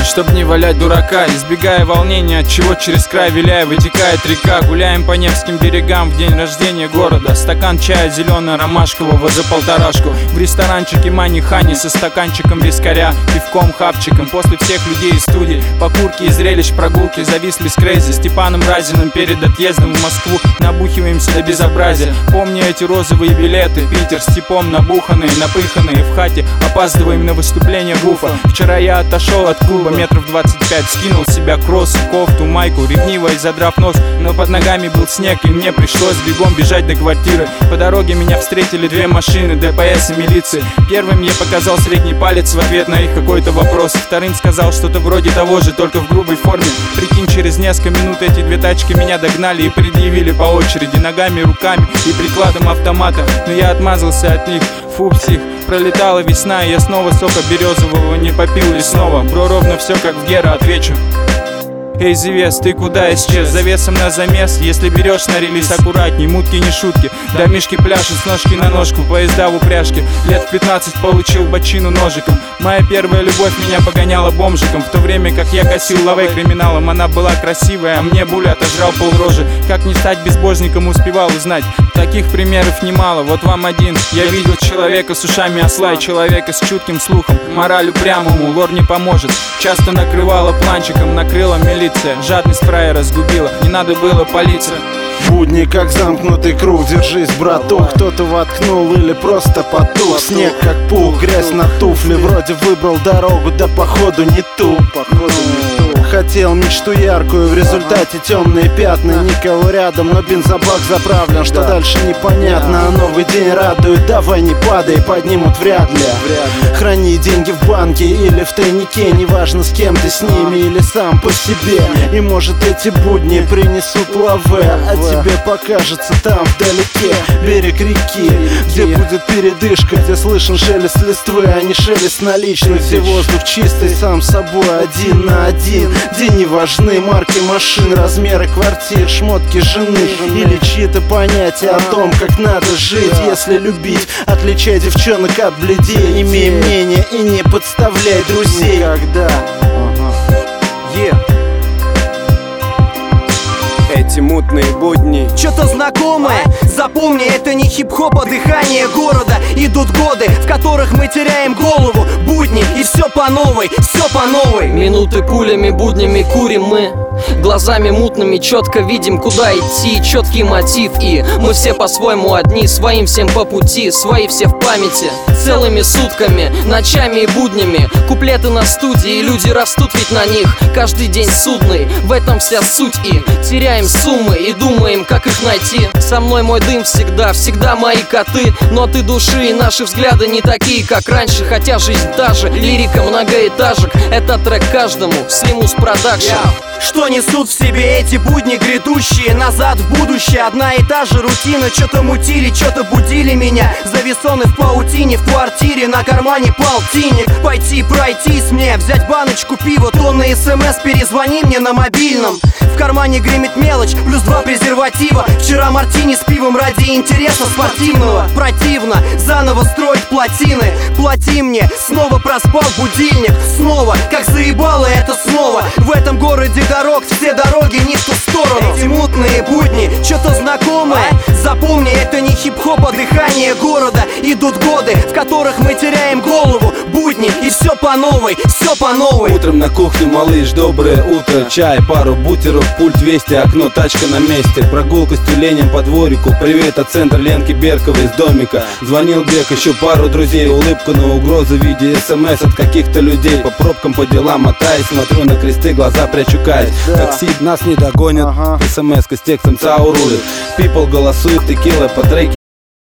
чтоб не валять дурака. Избегая волнения, от чего через край виляя вытекает река. Гуляем по Невским берегам в день рождения города. Стакан чая зелено-ромашкового за полторашку. В ресторанчике Мани-Хани со стаканчиком вискаря, пивком, хавчиком. После всех людей из студии, покурки и зрелищ прогулки зависли с Крейзи, Степаном Разиным перед отъездом в Москву. Набухиваемся до безобразия. Помню эти розовые билеты, Питер, Степом набуханные, напыханные в хате. Опаздываем на выступление Гуфа. Вчера я отошел от клуба метров 25, скинул с себя кроссы, кофту, майку, ревниво и задрав нос. Но под ногами был снег, и мне пришлось бегом бежать до квартиры. По дороге меня встретили две машины, ДПС и милиции. Первым я показал средний палец в ответ на их какой-то вопрос. Вторым сказал что-то вроде того же, только в грубой форме. Прикинь, через несколько минут эти две тачки меня догнали и предъявили по очереди ногами, руками и прикладом автомата. Но я отмазался от них. Фу, псих, пролетала весна, и я снова сока березового не попил лесного. Бро, ровно все как в Гера, отвечу. Эй, Зевес, ты куда исчез? Завесом на замес, если берешь на релиз аккуратней. Мутки не шутки, домишки пляшут с ножки на ножку, поезда в упряжке. Лет в 15 получил бочину ножиком. Моя первая любовь меня погоняла бомжиком. В то время как я косил лавей криминалом, она была красивая, а мне Буля отожрал полрожи. Как не стать безбожником, успевал узнать. Таких примеров немало, вот вам один. Я видел человека с ушами осла и человека с чутким слухом. Мораль упрямому лор не поможет. Часто накрывала планчиком, накрыла милиция. Жадность фрая разгубила, не надо было палиться. Будни как замкнутый круг, держись, братух. Кто-то воткнул или просто потух. Снег как пух, грязь на туфли. Вроде выбрал дорогу, да походу не ту. Хотел мечту яркую, в результате темные пятна. Никого рядом, но бензобак заправлен. Что дальше непонятно, а новый день радует. Давай не падай, поднимут вряд ли. Храни деньги в банке или в тайнике. Неважно с кем ты, с ними или сам по себе. И может эти будни принесут лаве, а тебе покажется там вдалеке берег реки, где будет передышка, где слышен шелест листвы, а не шелест наличных. Где воздух чистый, сам собой, один на один. Где не важны марки машин, размеры квартир, шмотки жены или чьи-то понятия о том, как надо жить. Если любить, отличай девчонок от бледей. Имей мнение и не подставляй друзей. Никогда. Эти мутные будни что-то знакомое, запомни, это не хип-хоп, а дыхание города. Идут годы, в которых мы теряем голову. Будни, и все по новой, все по новой. Минуты пулями, буднями курим мы. Глазами мутными четко видим, куда идти. Четкий мотив, и мы все по-своему одни. Своим всем по пути, свои все в памяти. Целыми сутками, ночами и буднями. Куплеты на студии, и люди растут ведь на них. Каждый день судный, в этом вся суть. И теряем суммы и думаем, как их найти. Со мной мой дым всегда, всегда мои коты. Ноты души и наши взгляды не такие, как раньше. Хотя жизнь та же, лирика многоэтажек. Это трек каждому, Slimus Production. Что несут в себе эти будни грядущие? Назад в будущее, одна и та же рутина. Что-то мутили, что-то будили меня. Завесоны в паутине, в квартире, на кармане полтинник. Пойти пройтись мне, взять баночку пива, тонны смс, перезвони мне на мобильном. В кармане гремит мелочь, плюс 2 презерватива. Вчера мартини с пивом ради интереса спортивного. Противно заново строить плотины. Плати мне, снова проспал будильник. Снова, как заебало это снова. В этом городе дорог, все дороги не в ту сторону. Эти мутные будни, что-то знакомое. Запомни, это не хип-хоп, а дыхание города. Идут годы, в которых мы теряем голову. Будни, и все по новой, все по новой. Утром на кухне, малыш, доброе утро. Чай, пару бутеров, пульт 200, окно, тачка на месте. Прогулка с тюленем по дворику. Привет от центра Ленки Берковой из домика. Звонил Бек, еще пару друзей. Улыбку на угрозу в виде смс от каких-то людей. По пробкам, по делам мотаюсь, смотрю на кресты, глаза прячу кайф. Такси нас не догонят, смс-ка с текстом ЦАУ рулит. People голосует, текила по треке